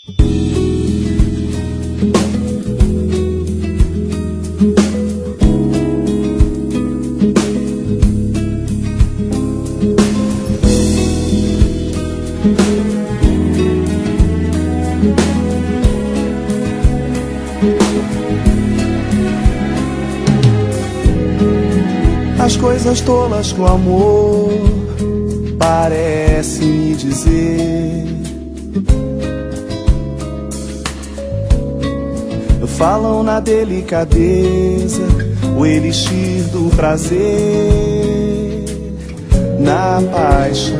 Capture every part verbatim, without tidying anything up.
As coisas tolas que o amor parece me dizer falam na delicadeza, o elixir do prazer, na paixão.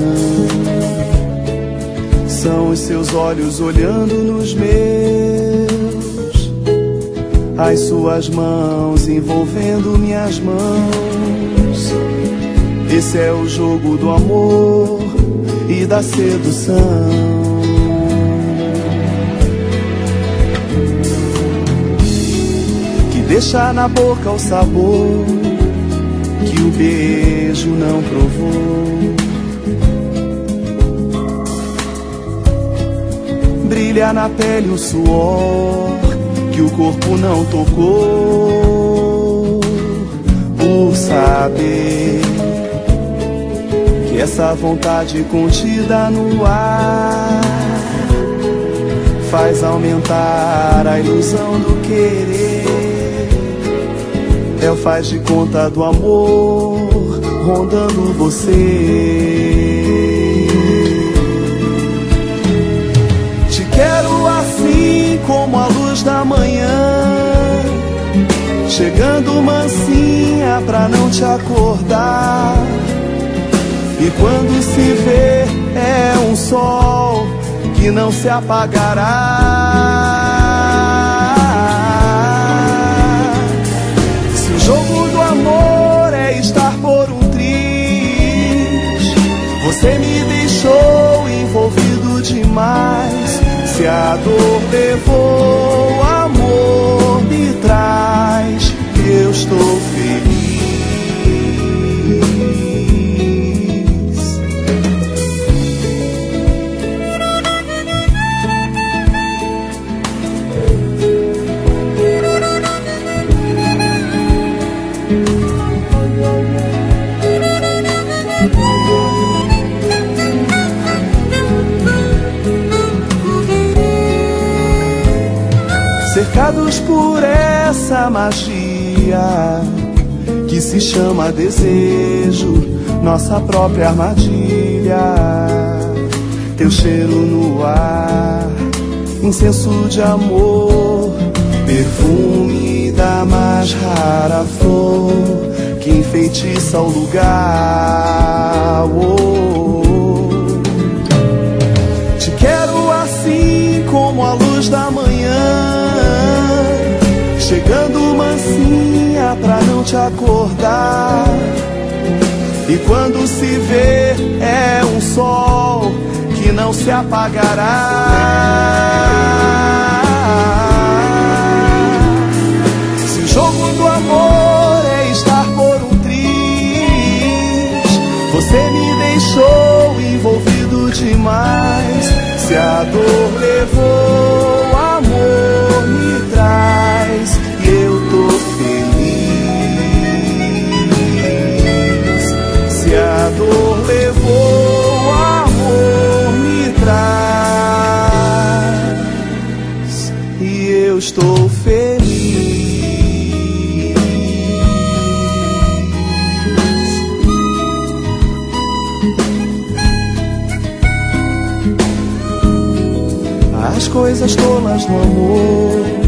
São os seus olhos olhando nos meus, as suas mãos envolvendo minhas mãos. Esse é o jogo do amor e da sedução. Deixa na boca o sabor que o beijo não provou. Brilha na pele o suor que o corpo não tocou. Por saber que essa vontade contida no ar faz aumentar a ilusão do querer. É o faz de conta do amor rondando você. Te quero assim como a luz da manhã, chegando mansinha pra não te acordar. E quando se vê é um sol que não se apagará. O jogo do amor é estar por um triz. Você me deixou envolvido demais. Se a dor levou, o amor me traz. Eu estou feliz. Cercados por essa magia que se chama desejo, nossa própria armadilha. Teu cheiro no ar, incenso de amor, perfume da mais rara flor que enfeitiça o lugar. Oh, oh. Te quero assim como a luz da manhã, chegando mansinha pra não te acordar. E quando se vê é um sol que não se apagará. Se o jogo do amor é estar por um triz, você me deixou envolvido demais. Se a dor levou, o amor me traz. E eu tô feliz. Se a dor levou, o amor me traz. E eu estou feliz. As coisas tolas do amor